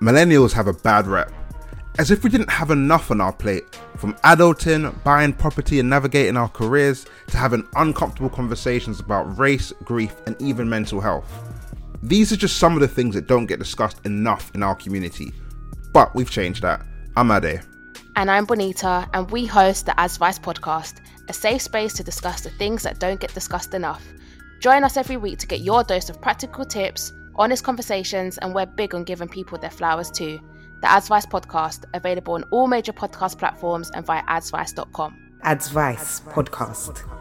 Millennials have a bad rep, as if we didn't have enough on our plate, from adulting, buying property and navigating our careers, to having uncomfortable conversations about race, grief and even mental health. These are just some of the things that don't get discussed enough in our community, but we've changed that. I'm Ade. And I'm Bonita, and we host the Advice podcast, a safe space to discuss the things that don't get discussed enough. Join us every week to get your dose of practical tips, honest conversations, and we're big on giving people their flowers too. The Advice podcast, available on all major podcast platforms and via adsvice.com. Advice podcast.